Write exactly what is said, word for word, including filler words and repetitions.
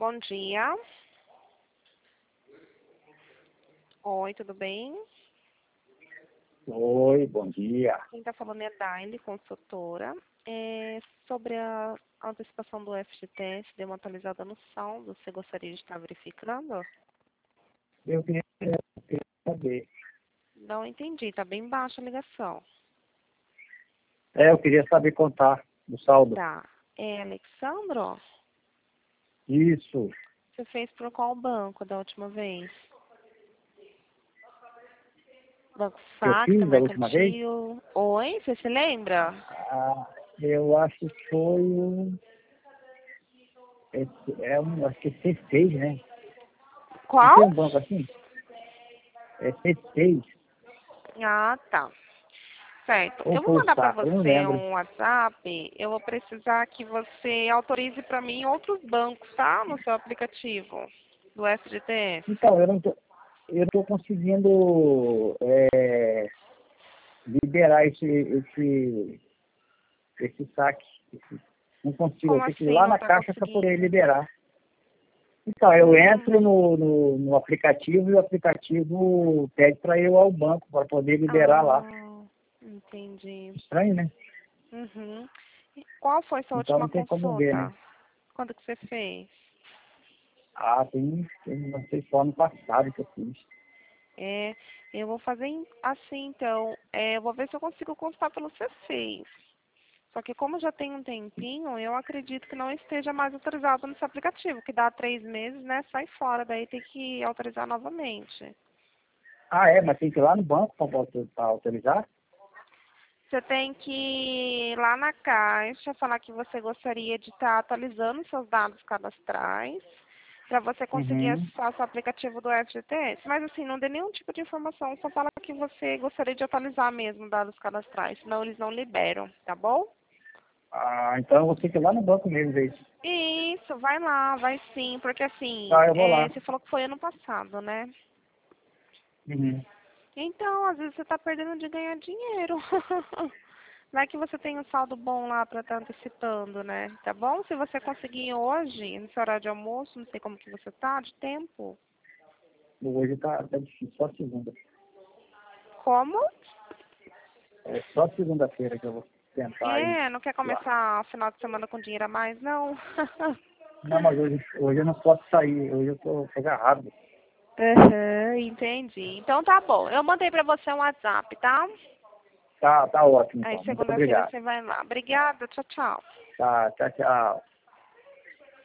Bom dia. Oi, tudo bem? Oi, bom dia. Quem está falando é a Daile, consultora. É, sobre a antecipação do F G T S, deu uma atualizada no saldo. Você gostaria de estar verificando? Eu queria, eu queria saber. Não entendi, está bem baixa a ligação. É, eu queria saber contar o saldo. Tá. É, Alexandro? Isso. Você fez por qual banco da última vez? Banco Que eu Sacra, fiz da última vez? Mercantil. Oi, você se lembra? Ah, eu acho que foi um. Esse, é um, acho que é C seis, né? Não Qual? tem um banco assim? É C seis. Ah, tá. Certo. Ou Eu vou foi o mandar para Sacra, eu não você lembro. um WhatsApp. Eu vou precisar que você autorize para mim outros bancos, tá? No seu aplicativo do F G T S. Então, eu não tô, eu tô conseguindo é, liberar esse, esse, esse saque. Esse- não consigo, eu Como tenho que ir assim? lá Não na está caixa para poder conseguindo? liberar. Então, eu entro Hum. no, no, no aplicativo e o aplicativo pede para eu ir ao banco para poder liberar lá. Ah, entendi. Estranho, né? Uhum. E qual foi sua Então última não tem como ver, né? consulta? Quando que você fez? Ah, tem, tem não sei só ano passado que eu fiz. É, eu vou fazer em- assim, então. É, eu vou ver se eu consigo constar pelo C seis. Só que como já tem um tempinho, eu acredito que não esteja mais autorizado nesse aplicativo, que dá três meses, né? Sai fora, daí tem que autorizar novamente. Ah, é, mas tem que ir lá no banco para autorizar? Você tem que ir lá na caixa, falar que você gostaria de estar atualizando seus dados cadastrais para você conseguir Uhum. acessar o seu aplicativo do F G T S. Mas assim, não dê nenhum tipo de informação, só fala que você gostaria de atualizar mesmo dados cadastrais, senão eles não liberam, tá bom? Ah, então eu vou ter que ir lá no banco mesmo ver isso. Isso, vai lá, vai sim, porque assim, Tá, eu vou é, lá. você falou que foi ano passado, né? Uhum. Então, às vezes você tá perdendo de ganhar dinheiro. Vai que você tem um saldo bom lá para estar antecipando, né? Tá bom? Se você conseguir hoje, no seu horário de almoço, não sei como que você tá, de tempo. Hoje tá, tá difícil, só segunda. Como? É só segunda-feira que eu vou tentar ir É, não quer lá. começar o final de semana com dinheiro a mais, não? Não, mas hoje, hoje eu não posso sair, hoje eu tô, tô agarrado. Uhum, entendi. Então tá bom. Eu mandei pra você um WhatsApp, tá? Tá, tá ótimo Aí então. Muito segunda-feira obrigado. você vai lá. Obrigada, tchau, tchau. Tá, tchau, tchau.